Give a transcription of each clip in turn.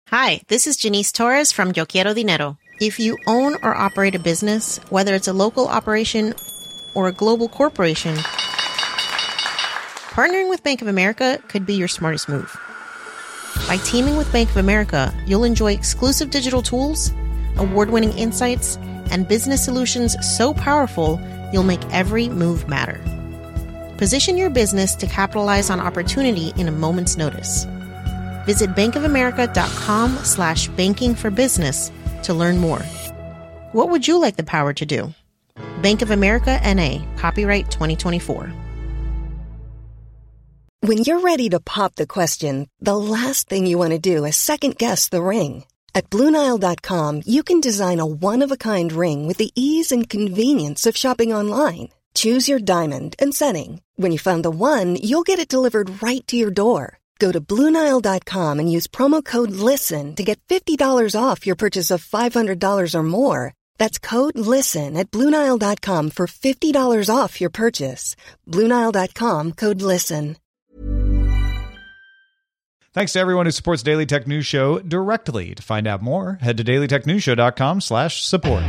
Hi, this is Janice Torres from Yo Quiero Dinero. If you own or operate a business, whether it's a local operation or a global corporation, partnering with Bank of America could be your smartest move. By teaming with Bank of America, you'll enjoy exclusive digital tools, award-winning insights, and business solutions so powerful, you'll make every move matter. Position your business to capitalize on opportunity in a moment's notice. Visit bankofamerica.com/bankingforbusiness to learn more. What would you like the power to do? Bank of America N.A., copyright 2024. When you're ready to pop the question, the last thing you want to do is second-guess the ring. At BlueNile.com, you can design a one-of-a-kind ring with the ease and convenience of shopping online. Choose your diamond and setting. When you find the one, you'll get it delivered right to your door. Go to BlueNile.com and use promo code LISTEN to get $50 off your purchase of $500 or more. That's code LISTEN at BlueNile.com for $50 off your purchase. BlueNile.com, code LISTEN. Thanks to everyone who supports Daily Tech News Show directly. To find out more, head to dailytechnewsshow.com/support.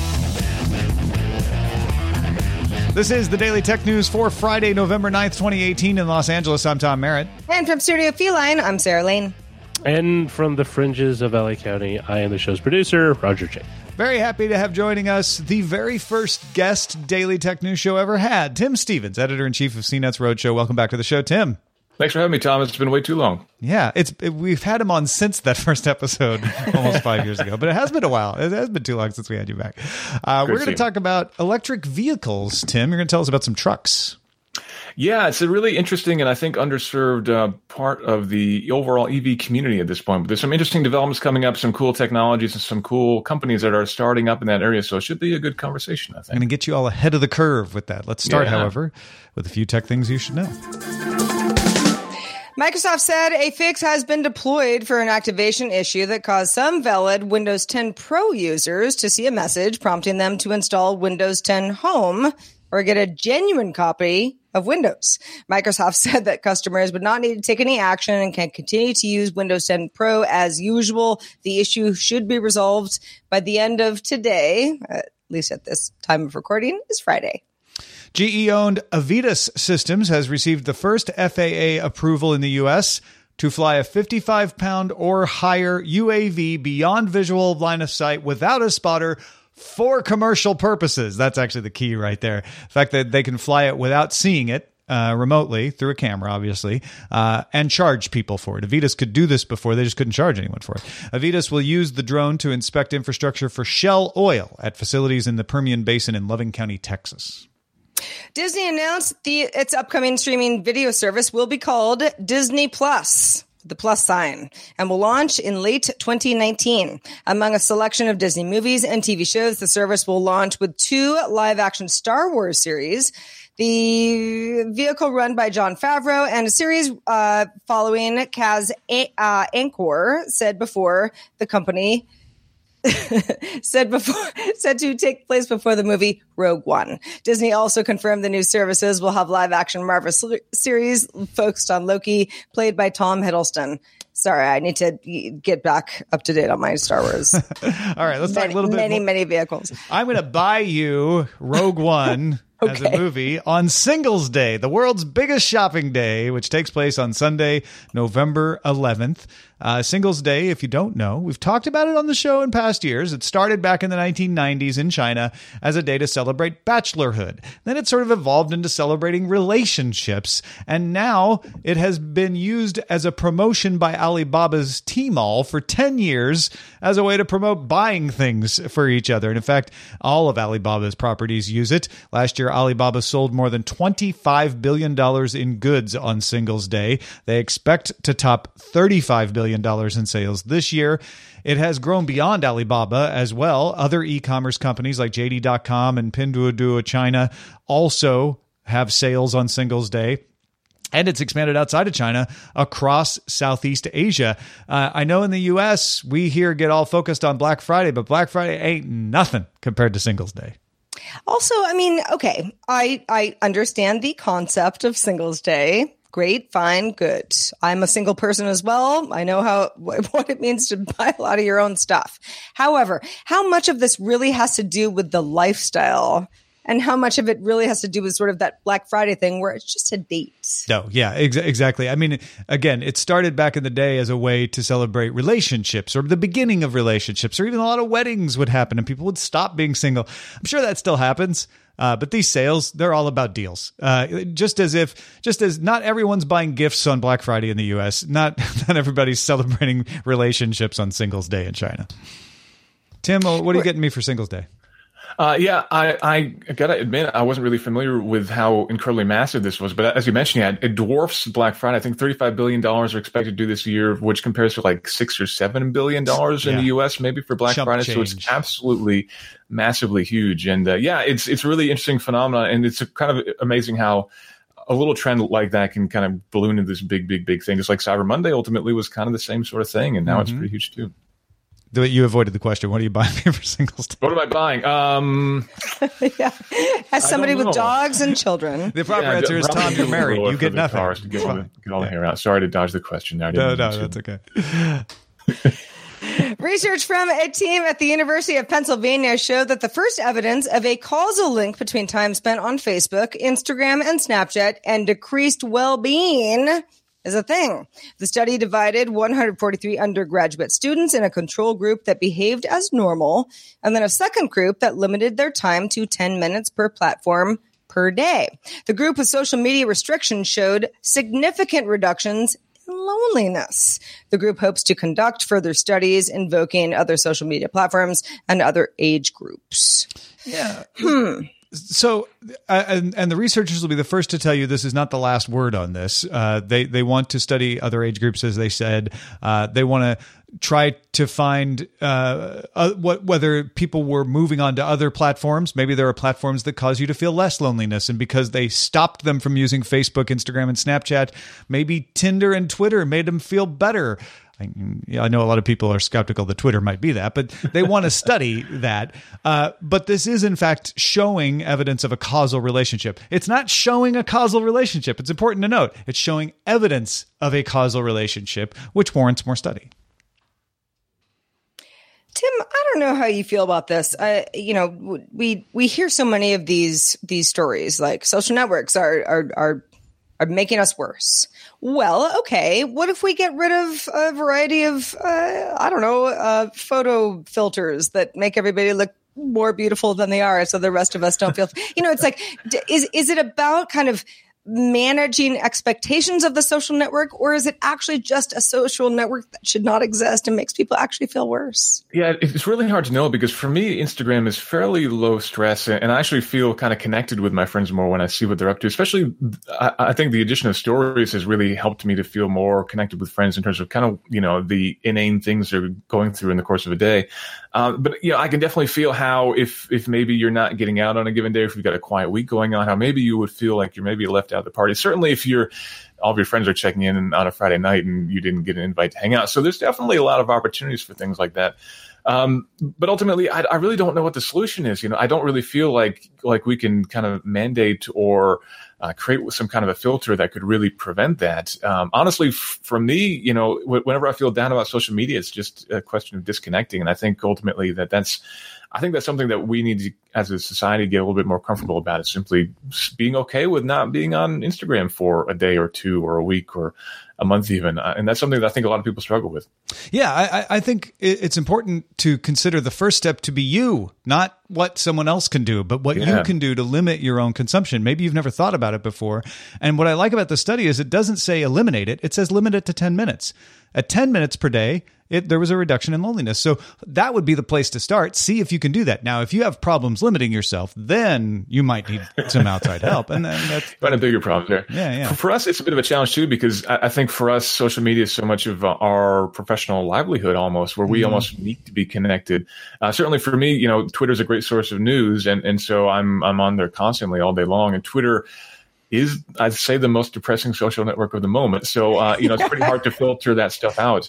This is the Daily Tech News for Friday, November 9th, 2018 in Los Angeles. I'm Tom Merritt. And from Studio Feline, I'm Sarah Lane. And from the fringes of LA County, I am the show's producer, Roger J. Very happy to have joining us the very first guest Daily Tech News Show ever had, Tim Stevens, editor-in-chief of CNET's Roadshow. Welcome back to the show, Tim. Thanks for having me, Tom. It's been way too long. Yeah, we've had him on since that first episode almost 5 years ago, but it has been a while. It has been too long since we had you back. We're going to talk about electric vehicles, Tim. You're going to tell us about some trucks. Yeah, it's a really interesting and I think underserved part of the overall EV community at this point. But there's some interesting developments coming up, some cool technologies and some cool companies that are starting up in that area. So it should be a good conversation, I think. I'm going to get you all ahead of the curve with that. Let's start, however, with a few tech things you should know. Microsoft said a fix has been deployed for an activation issue that caused some valid Windows 10 Pro users to see a message prompting them to install Windows 10 Home or get a genuine copy of Windows. Microsoft said that customers would not need to take any action and can continue to use Windows 10 Pro as usual. The issue should be resolved by the end of today, at least at this time of recording, is Friday. GE-owned Avitas Systems has received the first FAA approval in the U.S. to fly a 55-pound or higher UAV beyond visual line of sight without a spotter for commercial purposes. That's actually the key right there. The fact that they can fly it without seeing it remotely through a camera, obviously, and charge people for it. Avitas could do this before. They just couldn't charge anyone for it. Avitas will use the drone to inspect infrastructure for Shell Oil at facilities in the Permian Basin in Loving County, Texas. Disney announced its upcoming streaming video service will be called Disney Plus, the plus sign, and will launch in late 2019. Among a selection of Disney movies and TV shows, the service will launch with 2 live-action Star Wars series, the vehicle run by Jon Favreau, and a series following Kaz Anchor, said to take place before the movie Rogue One. Disney also confirmed the new services will have live-action Marvel series focused on Loki, played by Tom Hiddleston. Sorry, I need to get back up to date on my Star Wars. All right, let's talk a little bit more. Many vehicles. I'm going to buy you Rogue One as a movie on Singles Day, the world's biggest shopping day, which takes place on Sunday, November 11th. Singles Day, if you don't know, we've talked about it on the show in past years. It started back in the 1990s in China as a day to celebrate bachelorhood. Then it sort of evolved into celebrating relationships. And now it has been used as a promotion by Alibaba's Tmall for 10 years as a way to promote buying things for each other. And in fact, all of Alibaba's properties use it. Last year, Alibaba sold more than $25 billion in goods on Singles Day. They expect to top $35 billion in sales this year. It has grown beyond Alibaba as well. Other e-commerce companies like JD.com and Pinduoduo China also have sales on Singles Day. And it's expanded outside of China across Southeast Asia. I know in the U.S., we here get all focused on Black Friday, but Black Friday ain't nothing compared to Singles Day. Also, I mean, okay, I understand the concept of Singles Day. Great, fine, good. I'm a single person as well. I know what it means to buy a lot of your own stuff. However, how much of this really has to do with the lifestyle, and how much of it really has to do with sort of that Black Friday thing where it's just a date? No, yeah, exactly. I mean, again, it started back in the day as a way to celebrate relationships or the beginning of relationships, or even a lot of weddings would happen and people would stop being single. I'm sure that still happens. But these sales, they're all about deals. Just as not everyone's buying gifts on Black Friday in the US, not everybody's celebrating relationships on Singles Day in China. Tim, what are you getting me for Singles Day? I gotta admit, I wasn't really familiar with how incredibly massive this was. But as you mentioned, it dwarfs Black Friday. I think $35 billion are expected to do this year, which compares to like $6 or $7 billion in the U.S. maybe for Black Friday. Change. So it's absolutely massively huge. And it's really interesting phenomenon. And it's kind of amazing how a little trend like that can kind of balloon into this big thing. Just like Cyber Monday ultimately was kind of the same sort of thing. And now it's pretty huge too. You avoided the question. What are you buying for Singles Day? What am I buying? As somebody with dogs and children. The proper answer is, Tom, you're married. You get nothing. To get all the hair out. Sorry to dodge the question. No, that's okay. Research from a team at the University of Pennsylvania showed that the first evidence of a causal link between time spent on Facebook, Instagram, and Snapchat and decreased well-being is a thing. The study divided 143 undergraduate students in a control group that behaved as normal, and then a second group that limited their time to 10 minutes per platform per day. The group with social media restrictions showed significant reductions in loneliness. The group hopes to conduct further studies invoking other social media platforms and other age groups. Yeah. So, and the researchers will be the first to tell you this is not the last word on this. They want to study other age groups, as they said. They want to try to find whether people were moving on to other platforms. Maybe there are platforms that cause you to feel less loneliness, and because they stopped them from using Facebook, Instagram, and Snapchat, maybe Tinder and Twitter made them feel better. I know a lot of people are skeptical that Twitter might be that, but they want to study that. But this is, in fact, showing evidence of a causal relationship. It's not showing a causal relationship. It's important to note. It's showing evidence of a causal relationship, which warrants more study. Tim, I don't know how you feel about this. We hear so many of these stories, like social networks are making us worse. Well, okay, what if we get rid of a variety of, photo filters that make everybody look more beautiful than they are so the rest of us don't feel, it's like, is it about kind of managing expectations of the social network, or is it actually just a social network that should not exist and makes people actually feel worse? Yeah, it's really hard to know, because for me, Instagram is fairly low stress, and I actually feel kind of connected with my friends more when I see what they're up to. Especially, I think the addition of stories has really helped me to feel more connected with friends in terms of kind of, the inane things they're going through in the course of a day. But I can definitely feel how if maybe you're not getting out on a given day, if you've got a quiet week going on, how maybe you would feel like you're maybe left out of the party. Certainly if all of your friends are checking in on a Friday night and you didn't get an invite to hang out. So there's definitely a lot of opportunities for things like that. But ultimately, I really don't know what the solution is. I don't really feel like we can kind of mandate or create some kind of a filter that could really prevent that. Honestly, for me, whenever I feel down about social media, it's just a question of disconnecting. And I think ultimately that's something that we need to, as a society, get a little bit more comfortable about, is simply being okay with not being on Instagram for a day or two or a week or a month even. And that's something that I think a lot of people struggle with. Yeah, I think it's important to consider the first step to be you, not what someone else can do, but what you can do to limit your own consumption. Maybe you've never thought about it before. And what I like about the study is it doesn't say eliminate it. It says limit it to 10 minutes. At 10 minutes per day, there was a reduction in loneliness. So that would be the place to start. See if you can do that. Now, if you have problems limiting yourself, then you might need some outside help. And then that's quite a bigger problem there. Yeah. For us, it's a bit of a challenge too, because I think for us, social media is so much of our professional livelihood almost, where we almost need to be connected. Certainly for me, Twitter is a great source of news. And so I'm on there constantly all day long. And Twitter is, I'd say, the most depressing social network of the moment. So, it's pretty hard to filter that stuff out.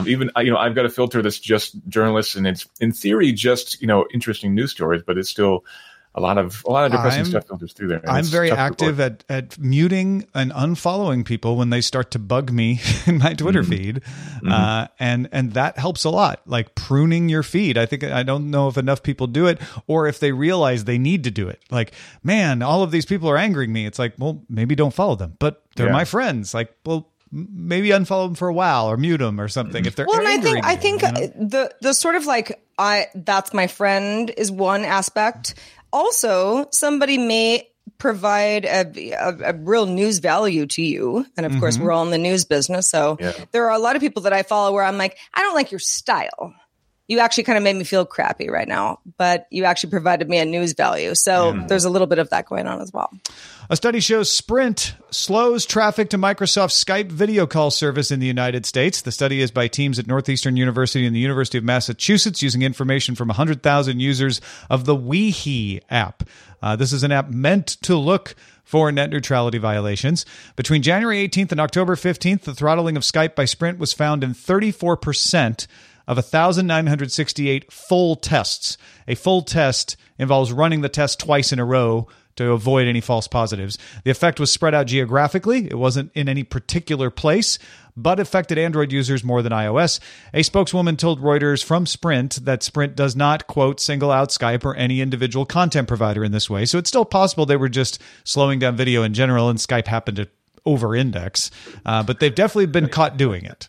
I've got a filter that's just journalists, and it's in theory just, interesting news stories, but it's still a lot of depressing stuff filters through there. I'm very active at muting and unfollowing people when they start to bug me in my Twitter feed. And that helps a lot, like pruning your feed. I don't know if enough people do it, or if they realize they need to do it. Like, man, all of these people are angering me. It's like, well, maybe don't follow them, but they're my friends. Like, well, maybe unfollow them for a while or mute them or something if they're angering I think the sort of like, that's my friend is one aspect. Also, somebody may provide a real news value to you. And of course, we're all in the news business. So there are a lot of people that I follow where I'm like, I don't like your style. You actually kind of made me feel crappy right now, but you actually provided me a news value. So there's a little bit of that going on as well. A study shows Sprint slows traffic to Microsoft's Skype video call service in the United States. The study is by teams at Northeastern University and the University of Massachusetts using information from 100,000 users of the WeHe app. This is an app meant to look for net neutrality violations. Between January 18th and October 15th, the throttling of Skype by Sprint was found in 34% of 1,968 full tests. A full test involves running the test twice in a row to avoid any false positives. The effect was spread out geographically. It wasn't in any particular place, but affected Android users more than iOS. A spokeswoman told Reuters from Sprint that Sprint does not, quote, single out Skype or any individual content provider in this way. So it's still possible they were just slowing down video in general and Skype happened to over-index. But they've definitely been caught doing it.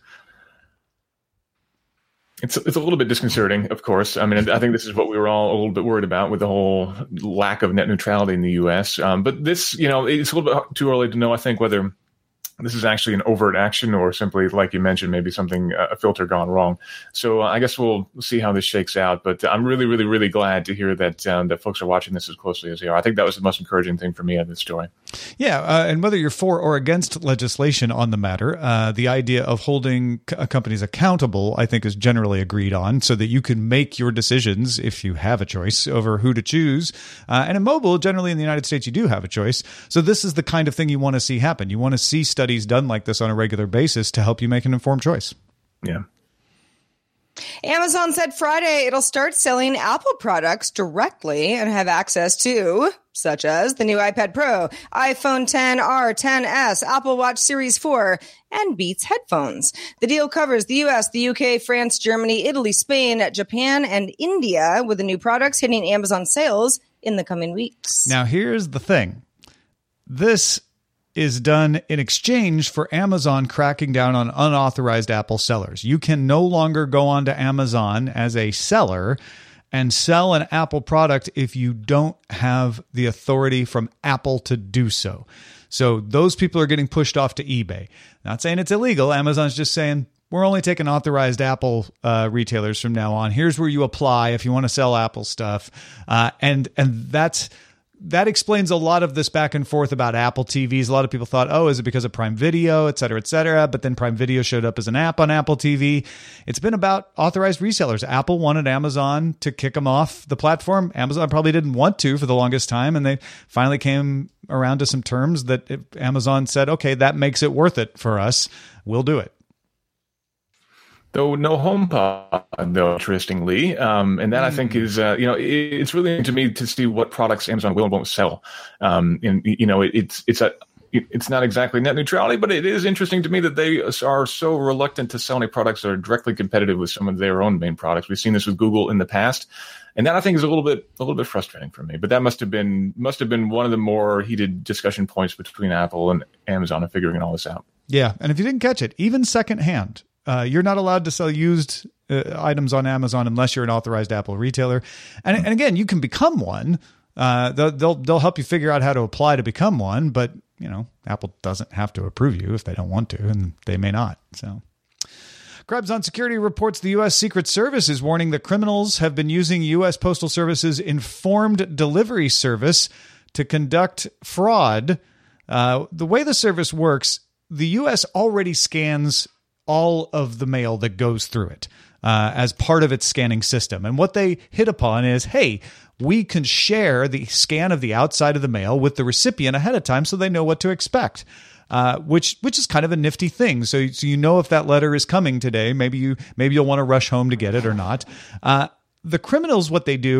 It's a little bit disconcerting, of course. I mean, I think this is what we were all a little bit worried about with the whole lack of net neutrality in the U.S. But this, it's a little bit too early to know, I think, whether this is actually an overt action or simply, like you mentioned, maybe something, a filter gone wrong. So I guess we'll see how this shakes out. But I'm really, really, really glad to hear that that folks are watching this as closely as they are. I think that was the most encouraging thing for me out of this story. Yeah, and whether you're for or against legislation on the matter, the idea of holding companies accountable, I think, is generally agreed on so that you can make your decisions, if you have a choice, over who to choose. And in mobile, generally in the United States, you do have a choice. So this is the kind of thing you want to see happen. You want to see studies done like this on a regular basis to help you make an informed choice. Yeah. Amazon said Friday it'll start selling Apple products directly and have access to, such as the new iPad Pro, iPhone XR, XS, Apple Watch Series 4, and Beats headphones. The deal covers the US, the UK, France, Germany, Italy, Spain, Japan, and India, with the new products hitting Amazon sales in the coming weeks. Now, here's the thing. This is done in exchange for Amazon cracking down on unauthorized Apple sellers. You can no longer go onto Amazon as a seller and sell an Apple product if you don't have the authority from Apple to do so. So those people are getting pushed off to eBay. Not saying it's illegal. Amazon's just saying, we're only taking authorized Apple retailers from now on. Here's where you apply if you want to sell Apple stuff. And that explains a lot of this back and forth about Apple TVs. A lot of people thought, oh, is it because of Prime Video, et cetera, et cetera? But then Prime Video showed up as an app on Apple TV. It's been about authorized resellers. Apple wanted Amazon to kick them off the platform. Amazon probably didn't want to for the longest time, and they finally came around to some terms that Amazon said, okay, that makes it worth it for us. We'll do it. Though no HomePod, though, interestingly, and that I think is, it's really interesting to me to see what products Amazon will and won't sell. It's not exactly net neutrality, but it is interesting to me that they are so reluctant to sell any products that are directly competitive with some of their own main products. We've seen this with Google in the past, and that I think is a little bit frustrating for me. But that must have been one of the more heated discussion points between Apple and Amazon in figuring all this out. Yeah, and if you didn't catch it, even secondhand. You're not allowed to sell used items on Amazon unless you're an authorized Apple retailer. And again, you can become one. They'll help you figure out how to apply to become one, but Apple doesn't have to approve you if they don't want to, and they may not. So, Krebs on Security reports the U.S. Secret Service is warning that criminals have been using U.S. Postal Service's informed delivery service to conduct fraud. The way the service works, the U.S. already scans all of the mail that goes through it as part of its scanning system. And what they hit upon is, hey, we can share the scan of the outside of the mail with the recipient ahead of time so they know what to expect, which is kind of a nifty thing. So you know if that letter is coming today, maybe you'll want to rush home to get it or not. The criminals, what they do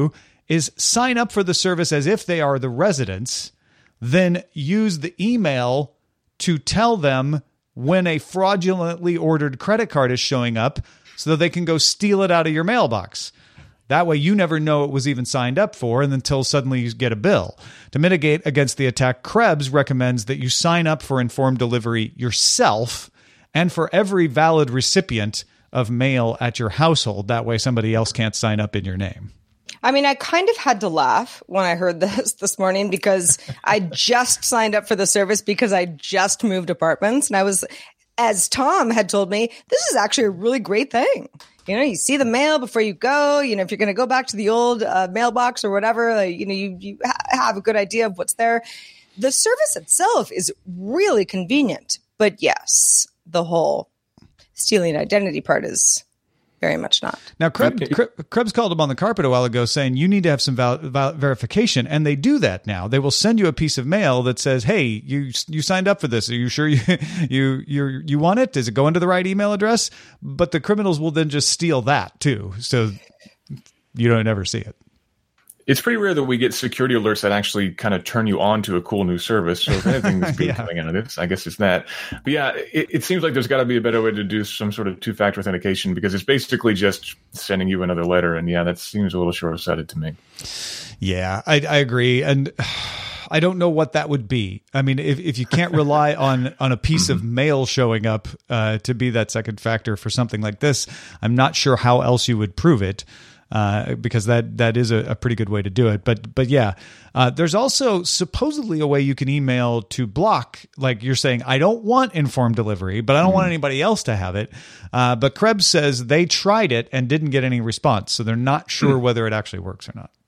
is sign up for the service as if they are the residents, then use the email to tell them when a fraudulently ordered credit card is showing up so that they can go steal it out of your mailbox. That way you never know it was even signed up for and until suddenly you get a bill. To mitigate against the attack, Krebs recommends that you sign up for informed delivery yourself and for every valid recipient of mail at your household. That way somebody else can't sign up in your name. I mean, I kind of had to laugh when I heard this morning because I just signed up for the service because I just moved apartments. And I was, as Tom had told me, this is actually a really great thing. You know, you see the mail before you go. You know, if you're going to go back to the old mailbox or whatever, you have a good idea of what's there. The service itself is really convenient. But yes, the whole stealing identity part is very much not. Now, Krebs called him on the carpet a while ago saying you need to have some verification, and they do that now. They will send you a piece of mail that says, hey, you signed up for this. Are you sure you want it? Does it go into the right email address? But the criminals will then just steal that too, so you don't ever see it. It's pretty rare that we get security alerts that actually kind of turn you on to a cool new service. So if anything's good coming out of this, I guess it's that. But yeah, it seems like there's got to be a better way to do some sort of two-factor authentication because it's basically just sending you another letter. And yeah, that seems a little short-sighted to me. Yeah, I agree. And I don't know what that would be. I mean, if you can't rely on a piece of mail showing up to be that second factor for something like this, I'm not sure how else you would prove it. Because that is a pretty good way to do it. But yeah, there's also supposedly a way you can email to block, like you're saying, I don't want informed delivery, but I don't want anybody else to have it. But Krebs says they tried it and didn't get any response. So they're not sure whether it actually works or not.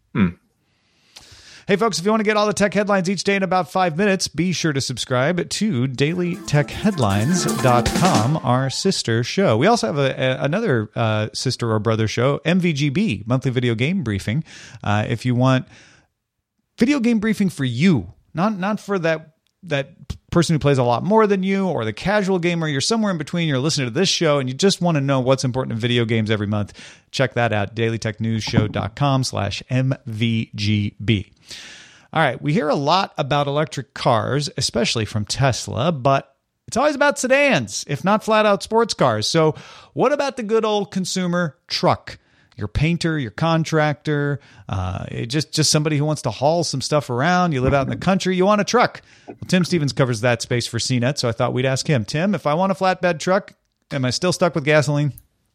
Hey, folks, if you want to get all the tech headlines each day in about 5 minutes, be sure to subscribe to dailytechheadlines.com, our sister show. We also have another sister or brother show, MVGB, Monthly Video Game Briefing. If you want video game briefing for you, not for that person who plays a lot more than you or the casual gamer, you're somewhere in between, you're listening to this show and you just want to know what's important in video games every month, check that out, dailytechnewsshow.com/MVGB. All right, we hear a lot about electric cars, especially from Tesla, but it's always about sedans, if not flat-out sports cars. So what about the good old consumer truck? Your painter, your contractor, just somebody who wants to haul some stuff around. You live out in the country, you want a truck. Well, Tim Stevens covers that space for CNET, so I thought we'd ask him. Tim, if I want a flatbed truck, am I still stuck with gasoline?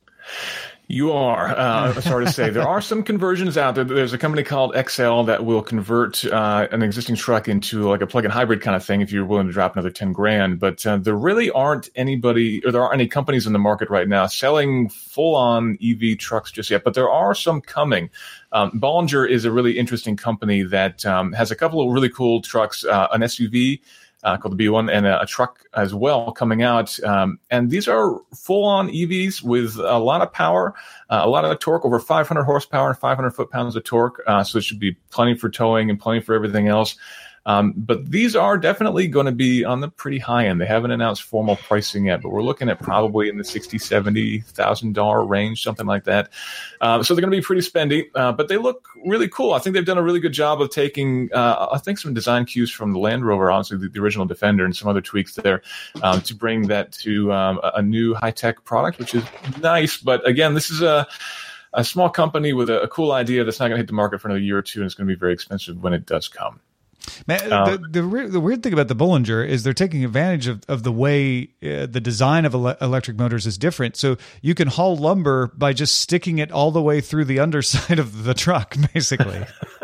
You are. Sorry to say. There are some conversions out there. There's a company called XL that will convert an existing truck into like a plug-in hybrid kind of thing if you're willing to drop another $10,000. But there really aren't there aren't any companies in the market right now selling full-on EV trucks just yet. But there are some coming. Bollinger is a really interesting company that has a couple of really cool trucks, an SUV called the B1 and a truck as well coming out. And these are full-on EVs with a lot of power, a lot of torque, over 500 horsepower and 500 foot-pounds of torque. So it should be plenty for towing and plenty for everything else. But these are definitely going to be on the pretty high end. They haven't announced formal pricing yet, but we're looking at probably in the $60,000, $70,000 range, something like that. So they're going to be pretty spendy, but they look really cool. I think they've done a really good job of taking, I think, some design cues from the Land Rover, honestly, the original Defender, and some other tweaks there to bring that to a new high-tech product, which is nice. But again, this is a small company with a cool idea that's not going to hit the market for another year or two, and it's going to be very expensive when it does come. Man, the weird thing about the Bollinger is they're taking advantage of the way the design of electric motors is different. So you can haul lumber by just sticking it all the way through the underside of the truck, basically.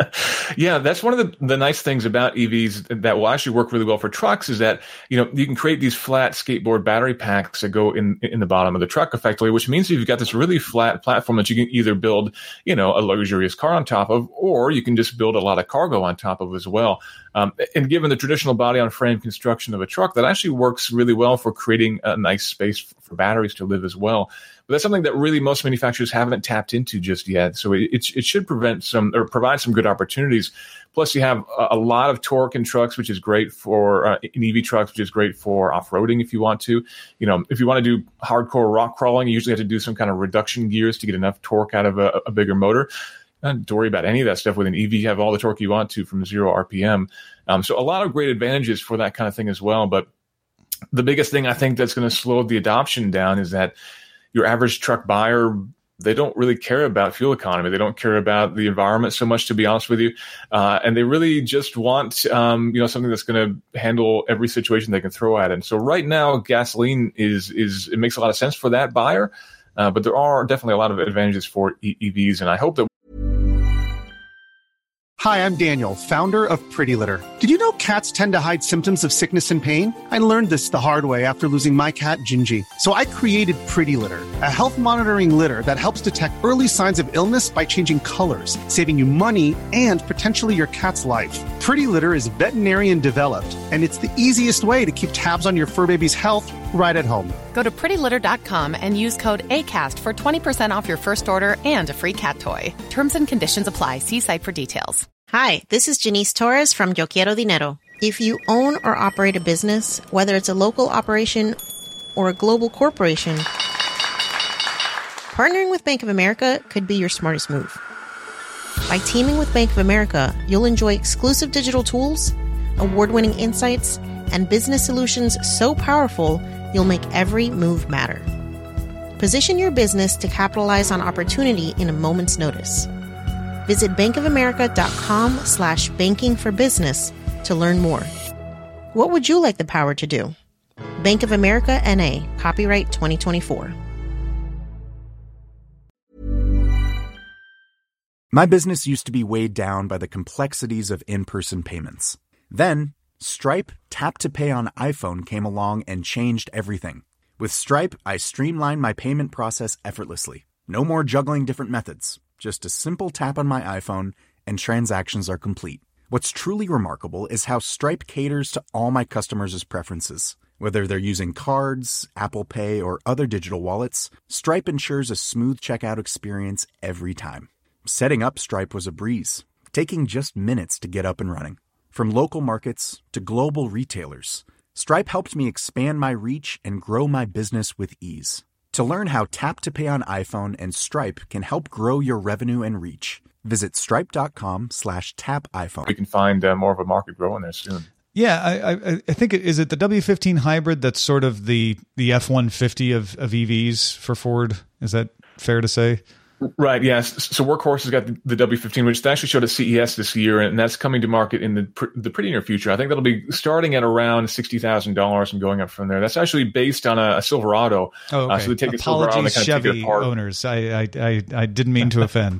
Yeah, that's one of the nice things about EVs that will actually work really well for trucks is that, you know, you can create these flat skateboard battery packs that go in the bottom of the truck effectively, which means you've got this really flat platform that you can either build, you know, a luxurious car on top of, or you can just build a lot of cargo on top of as well. And given the traditional body on frame construction of a truck, that actually works really well for creating a nice space for batteries to live as well. But that's something that really most manufacturers haven't tapped into just yet. So it should provide some good opportunities. Plus, you have a lot of torque in trucks, which is great for in EV trucks, which is great for off-roading if you want to. You know, if you want to do hardcore rock crawling, you usually have to do some kind of reduction gears to get enough torque out of a bigger motor. have to worry about any of that stuff with an EV. You have all the torque you want to from 0 RPM. So a lot of great advantages for that kind of thing as well. But the biggest thing I think that's going to slow the adoption down is that your average truck buyer, they don't really care about fuel economy. They don't care about the environment so much, to be honest with you. And they really just want, something that's going to handle every situation they can throw at it. And so right now, gasoline it makes a lot of sense for that buyer. But there are definitely a lot of advantages for EVs. And I hope that. Hi, I'm Daniel, founder of Pretty Litter. Did you know cats tend to hide symptoms of sickness and pain? I learned this the hard way after losing my cat, Gingy. So I created Pretty Litter, a health monitoring litter that helps detect early signs of illness by changing colors, saving you money and potentially your cat's life. Pretty Litter is veterinarian developed, and it's the easiest way to keep tabs on your fur baby's health right at home. Go to prettylitter.com and use code ACAST for 20% off your first order and a free cat toy. Terms and conditions apply. See site for details. Hi, this is Janice Torres from Yo Quiero Dinero. If you own or operate a business, whether it's a local operation or a global corporation, partnering with Bank of America could be your smartest move. By teaming with Bank of America, you'll enjoy exclusive digital tools, award-winning insights, and business solutions so powerful you'll make every move matter. Position your business to capitalize on opportunity in a moment's notice. Visit bankofamerica.com/banking for business to learn more. What would you like the power to do? Bank of America N.A., copyright 2024. My business used to be weighed down by the complexities of in-person payments. Then, Stripe Tap to Pay on iPhone came along and changed everything. With Stripe, I streamlined my payment process effortlessly. No more juggling different methods. Just a simple tap on my iPhone and transactions are complete. What's truly remarkable is how Stripe caters to all my customers' preferences. Whether they're using cards, Apple Pay, or other digital wallets, Stripe ensures a smooth checkout experience every time. Setting up Stripe was a breeze, taking just minutes to get up and running. From local markets to global retailers, Stripe helped me expand my reach and grow my business with ease. To learn how Tap to Pay on iPhone and Stripe can help grow your revenue and reach, visit stripe.com/tapiphone. We can find more of a market growing there soon. Yeah, I think is it the W15 hybrid that's sort of the F-150 of EVs for Ford? Is that fair to say? Right, yes. So Workhorse has got the W15, which they actually showed at CES this year, and that's coming to market in the pretty near future. I think that'll be starting at around $60,000 and going up from there. That's actually based on a Silverado. Oh, okay. So they take Apologies, a Silverado and they kind Chevy of take it apart. Owners. I didn't mean to offend.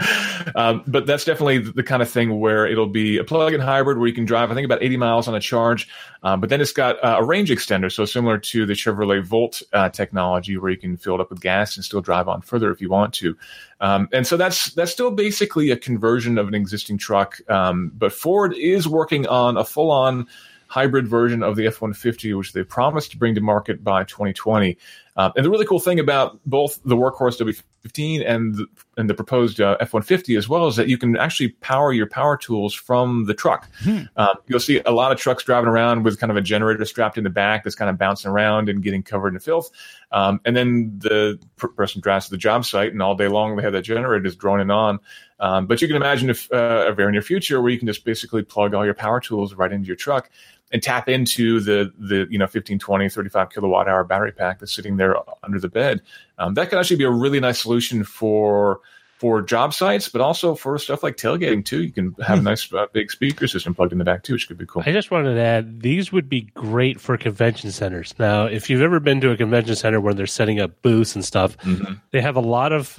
But that's definitely the kind of thing where it'll be a plug-in hybrid where you can drive, I think, about 80 miles on a charge. But then it's got a range extender, so similar to the Chevrolet Volt technology, where you can fill it up with gas and still drive on further if you want to. And so that's still basically a conversion of an existing truck. But Ford is working on a full-on hybrid version of the F-150, which they promised to bring to market by 2020. And the really cool thing about both the Workhorse W15 and the proposed F-150 as well is that you can actually power your power tools from the truck. You'll see a lot of trucks driving around with kind of a generator strapped in the back that's kind of bouncing around and getting covered in filth. And then the person drives to the job site, and all day long they have that generator just droning on. But you can imagine if a very near future where you can just basically plug all your power tools right into your truck and tap into the 15, 20, 35 kilowatt hour battery pack that's sitting there under the bed. That could actually be a really nice solution for job sites, but also for stuff like tailgating too. You can have a nice big speaker system plugged in the back too, which could be cool. I just wanted to add, these would be great for convention centers. Now, if you've ever been to a convention center where they're setting up booths and stuff, they have a lot of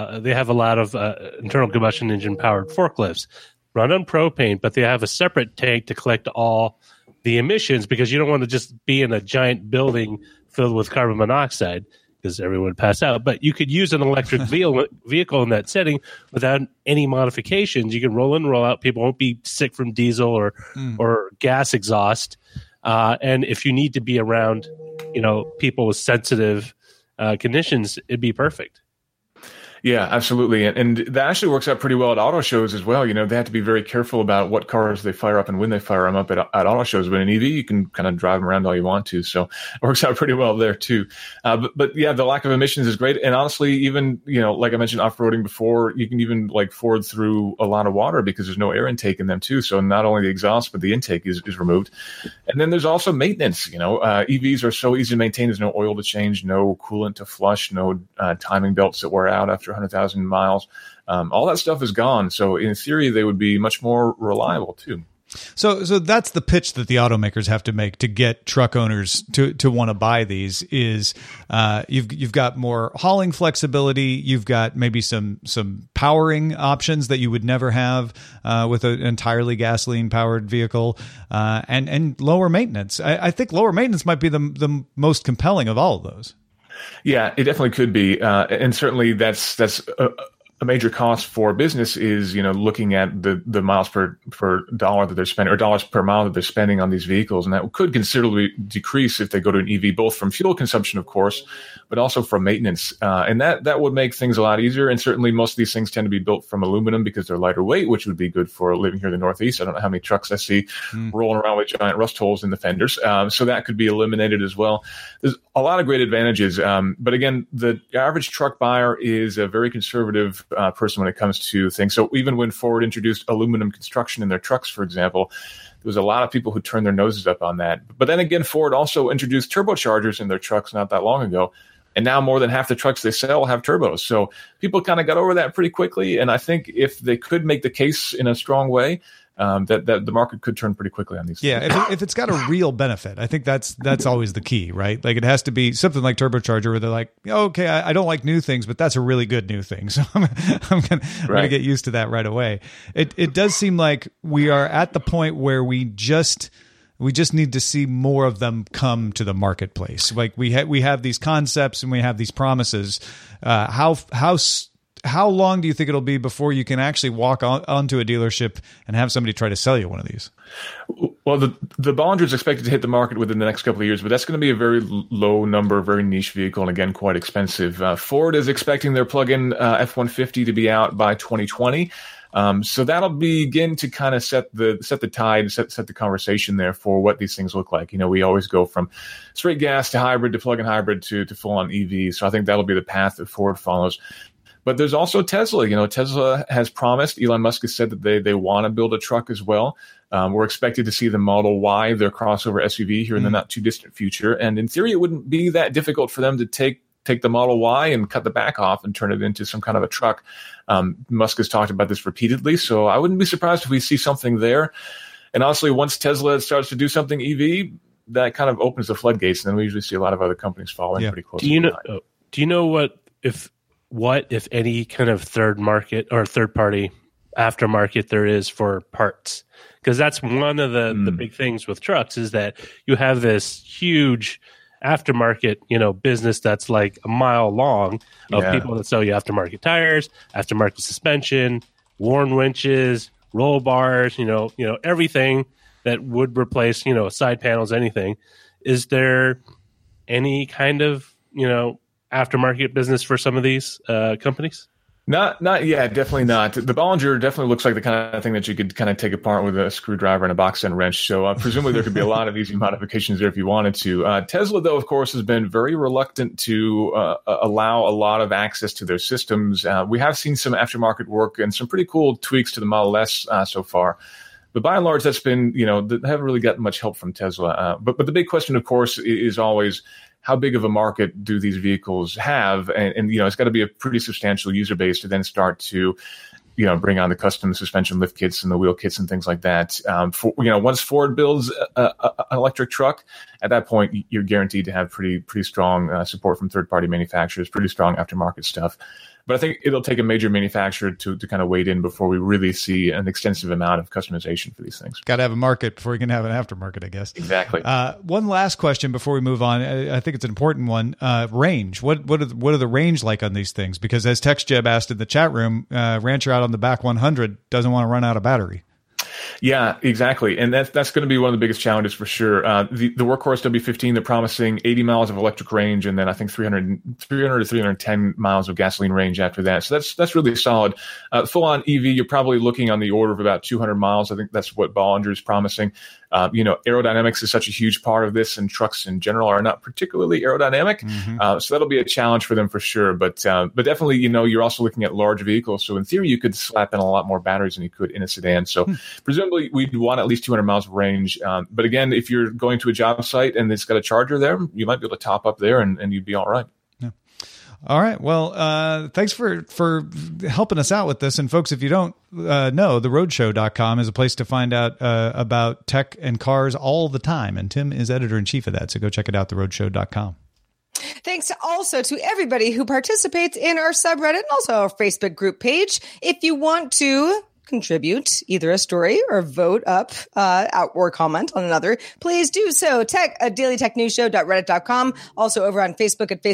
internal combustion engine powered forklifts run on propane, but they have a separate tank to collect all the emissions, because you don't want to just be in a giant building filled with carbon monoxide, because everyone would pass out. But you could use an electric vehicle in that setting without any modifications. You can roll in, roll out. People won't be sick from diesel or gas exhaust. And if you need to be around, people with sensitive conditions, it'd be perfect. Yeah, absolutely. And that actually works out pretty well at auto shows as well. You know, they have to be very careful about what cars they fire up and when they fire them up at auto shows. But in EV, you can kind of drive them around all you want to. So it works out pretty well there too. But yeah, the lack of emissions is great. And honestly, even, you know, like I mentioned, off-roading before, you can even like ford through a lot of water because there's no air intake in them too. So not only the exhaust, but the intake is removed. And then there's also maintenance. You know, EVs are so easy to maintain. There's no oil to change, no coolant to flush, no timing belts that wear out after 100,000 miles. All that stuff is gone. So in theory, they would be much more reliable too. So that's the pitch that the automakers have to make to get truck owners to want to buy these is you've got more hauling flexibility. You've got maybe some powering options that you would never have with an entirely gasoline powered vehicle, and lower maintenance. I think lower maintenance might be the most compelling of all of those. Yeah, it definitely could be, and certainly that's a major cost for business is, you know, looking at the miles per dollar that they're spending, or dollars per mile that they're spending on these vehicles, and that could considerably decrease if they go to an EV, both from fuel consumption, of course, but also from maintenance, and that would make things a lot easier. And certainly, most of these things tend to be built from aluminum because they're lighter weight, which would be good for living here in the Northeast. I don't know how many trucks I see rolling around with giant rust holes in the fenders, so that could be eliminated as well. There's a lot of great advantages, but again, the average truck buyer is a very conservative person when it comes to things. So even when Ford introduced aluminum construction in their trucks, for example, there was a lot of people who turned their noses up on that. But then again, Ford also introduced turbochargers in their trucks not that long ago. And now more than half the trucks they sell have turbos. So people kind of got over that pretty quickly. And I think if they could make the case in a strong way, that the market could turn pretty quickly on these things. Yeah, if it's got a real benefit, I think that's always the key, right? Like it has to be something like turbocharger where they're like, okay, I don't like new things, but that's a really good new thing. So I'm gonna get used to that right away. It does seem like we are at the point where we just need to see more of them come to the marketplace. Like we have these concepts and we have these promises. How long do you think it'll be before you can actually walk onto a dealership and have somebody try to sell you one of these? Well, the Bollinger is expected to hit the market within the next couple of years, but that's going to be a very low number, very niche vehicle, and again, quite expensive. Ford is expecting their plug-in F-150 to be out by 2020. So that'll begin to kind of set the tide, set the conversation there for what these things look like. You know, we always go from straight gas to hybrid to plug-in hybrid to full-on EV. So I think that'll be the path that Ford follows. But there's also Tesla. You know, Tesla has promised, Elon Musk has said that they want to build a truck as well. We're expected to see the Model Y, their crossover SUV, here in the not too distant future. And in theory, it wouldn't be that difficult for them to take the Model Y and cut the back off and turn it into some kind of a truck. Musk has talked about this repeatedly, so I wouldn't be surprised if we see something there. And honestly, once Tesla starts to do something EV, that kind of opens the floodgates, and then we usually see a lot of other companies following pretty close. Do you know what if any kind of third market or third party aftermarket there is for parts? Because that's one of the big things with trucks is that you have this huge aftermarket, you know, business that's like a mile long of people that sell you aftermarket tires, aftermarket suspension, worn winches, roll bars, you know, everything that would replace, you know, side panels, anything. Is there any kind of, you know, aftermarket business for some of these companies? Not yet, definitely not. The Bollinger definitely looks like the kind of thing that you could kind of take apart with a screwdriver and a box end wrench. So presumably there could be a lot of easy modifications there if you wanted to. Tesla, though, of course, has been very reluctant to allow a lot of access to their systems. We have seen some aftermarket work and some pretty cool tweaks to the Model S so far. But by and large, that's been, you know, they haven't really gotten much help from Tesla. But the big question, of course, is always how big of a market do these vehicles have? And you know, it's got to be a pretty substantial user base to then start to, you know, bring on the custom suspension lift kits and the wheel kits and things like that. Once Ford builds an electric truck, at that point, you're guaranteed to have pretty strong support from third-party manufacturers, pretty strong aftermarket stuff. But I think it'll take a major manufacturer to kind of wade in before we really see an extensive amount of customization for these things. Got to have a market before you can have an aftermarket, I guess. Exactly. One last question before we move on. I think it's an important one. Range. What are the range like on these things? Because as TextJeb asked in the chat room, Rancher out on the back 100 doesn't want to run out of battery. Yeah, exactly. And that's going to be one of the biggest challenges for sure. The Workhorse W15, they're promising 80 miles of electric range, and then I think 300 to 310 miles of gasoline range after that. So that's really solid. Full-on EV, you're probably looking on the order of about 200 miles. I think that's what Bollinger is promising. Aerodynamics is such a huge part of this, and trucks in general are not particularly aerodynamic. So that'll be a challenge for them for sure. But definitely, you're also looking at large vehicles. So in theory, you could slap in a lot more batteries than you could in a sedan. So presumably, we'd want at least 200 miles of range. But again, if you're going to a job site and it's got a charger there, you might be able to top up there and you'd be all right. All right. Well, thanks for helping us out with this. And folks, if you don't know, theroadshow.com is a place to find out about tech and cars all the time. And Tim is editor-in-chief of that. So go check it out, theroadshow.com. Thanks also to everybody who participates in our subreddit and also our Facebook group page. If you want to contribute either a story or vote up out or comment on another, please do so. dailytechnewsshow.reddit.com. Also over on Facebook at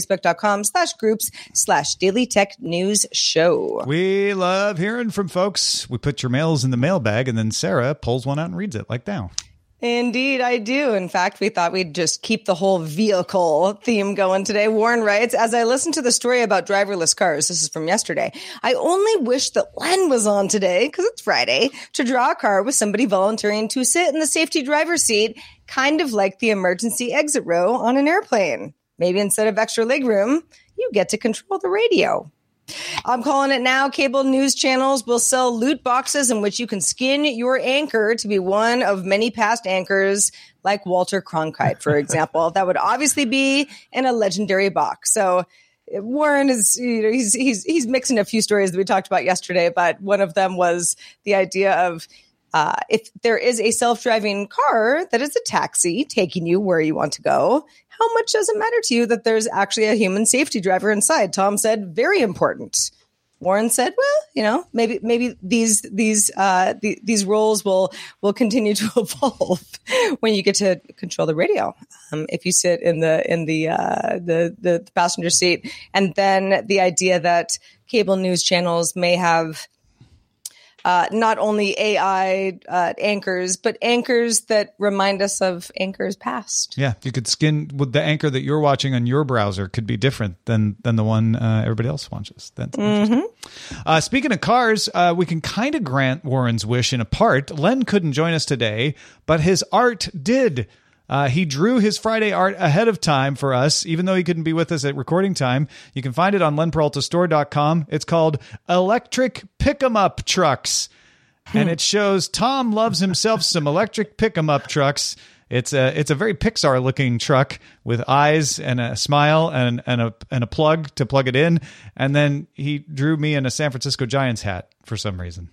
facebook.com/groups/dailytechnewsshow. We love hearing from folks. We put your mails in the mailbag and then Sarah pulls one out and reads it like now. Indeed, I do. In fact, we thought we'd just keep the whole vehicle theme going today. Warren writes, as I listened to the story about driverless cars, this is from yesterday, I only wish that Len was on today, because it's Friday, to draw a car with somebody volunteering to sit in the safety driver's seat, kind of like the emergency exit row on an airplane. Maybe instead of extra legroom, you get to control the radio. I'm calling it now. Cable news channels will sell loot boxes in which you can skin your anchor to be one of many past anchors, like Walter Cronkite, for example. That would obviously be in a legendary box. So Warren is, he's mixing a few stories that we talked about yesterday, but one of them was the idea of if there is a self-driving car that is a taxi taking you where you want to go, how much does it matter to you that there's actually a human safety driver inside? Tom said, very important. Warren said, well, maybe these roles will continue to evolve when you get to control the radio. If you sit in the passenger seat, and then the idea that cable news channels may have not only AI anchors, but anchors that remind us of anchors past. Yeah, you could skin with the anchor that you're watching on your browser could be different than the one everybody else watches. That's interesting. Speaking of cars, we can kind of grant Warren's wish in a part. Len couldn't join us today, but his art did. He drew his Friday art ahead of time for us, even though he couldn't be with us at recording time. You can find it on lenperaltastore.com. It's called Electric Pick-em-Up Trucks. And it shows Tom loves himself some electric pick-em-up trucks. It's a very Pixar-looking truck with eyes and a smile and a plug to plug it in. And then he drew me in a San Francisco Giants hat for some reason.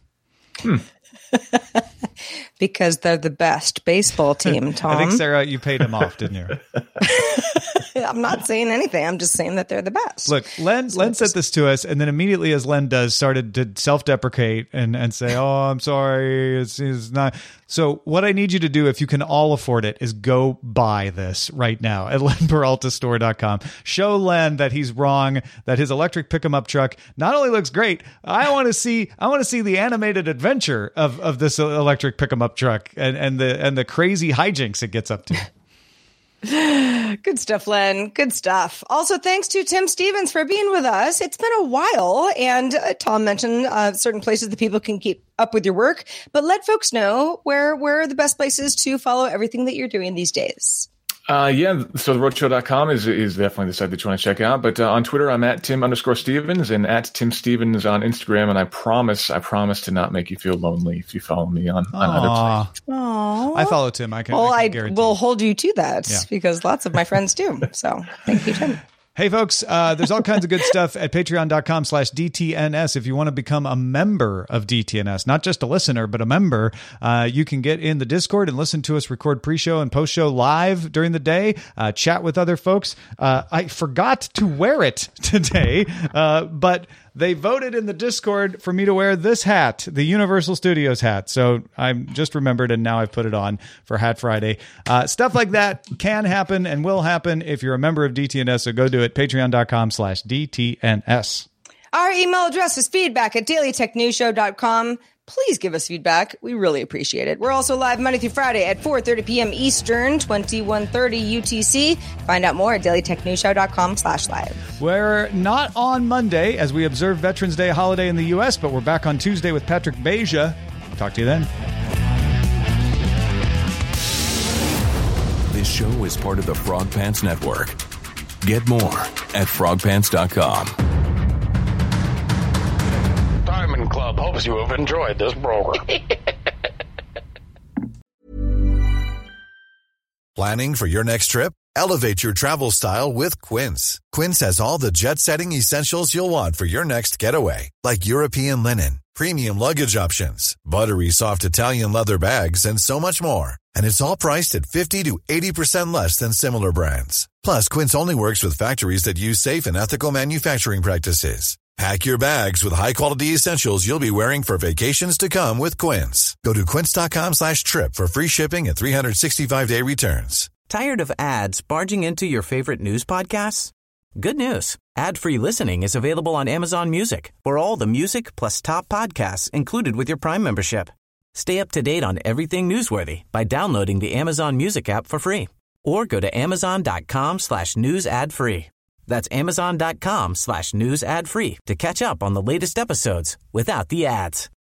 Because they're the best baseball team, Tom. I think, Sarah, you paid him off, didn't you? I'm not saying anything. I'm just saying that they're the best. Look, Len sent this to us, and then immediately, as Len does, started to self-deprecate and say, oh, I'm sorry. It's not. So what I need you to do, if you can all afford it, is go buy this right now at lenperaltastore.com. Show Len that he's wrong, that his electric pick-em-up truck not only looks great, I want to see the animated adventure of this electric pick-em-up truck and the crazy hijinks it gets up to. Good stuff, Len. Good stuff. Also, thanks to Tim Stevens for being with us. It's been a while, and Tom mentioned certain places that people can keep up with your work, but let folks know where are the best places to follow everything that you're doing these days. So theroadshow.com is definitely the site that you want to check out. But on Twitter, I'm at Tim_Stevens and at Tim Stevens on Instagram. And I promise to not make you feel lonely if you follow me on other places. Aww. I follow Tim. I can guarantee. Will hold you to that because lots of my friends do. So thank you, Tim. Hey, folks, there's all kinds of good stuff at patreon.com/DTNS. If you want to become a member of DTNS, not just a listener, but a member, you can get in the Discord and listen to us record pre-show and post-show live during the day, chat with other folks. I forgot to wear it today, but they voted in the Discord for me to wear this hat, the Universal Studios hat. So I just remembered, and now I've put it on for Hat Friday. Stuff like that can happen and will happen if you're a member of DTNS. So go do it. Patreon.com/DTNS. Our email address is feedback@dailytechnewsshow.com. please give us feedback. We really appreciate it. We're also live Monday through Friday at 4:30 p.m. Eastern, 2130 UTC. Find out more at dailytechnewsshow.com/live. We're not on Monday as we observe Veterans Day holiday in the U.S., but we're back on Tuesday with Patrick Beja. Talk to you then. This show is part of the Frog Pants Network. Get more at frogpants.com. Diamond Club hopes you have enjoyed this program. Planning for your next trip? Elevate your travel style with Quince. Quince has all the jet-setting essentials you'll want for your next getaway, like European linen, premium luggage options, buttery soft Italian leather bags, and so much more. And it's all priced at 50 to 80% less than similar brands. Plus, Quince only works with factories that use safe and ethical manufacturing practices. Pack your bags with high-quality essentials you'll be wearing for vacations to come with Quince. Go to quince.com/trip for free shipping and 365-day returns. Tired of ads barging into your favorite news podcasts? Good news. Ad-free listening is available on Amazon Music for all the music plus top podcasts included with your Prime membership. Stay up to date on everything newsworthy by downloading the Amazon Music app for free or go to amazon.com/news ad free. That's amazon.com/news ad free to catch up on the latest episodes without the ads.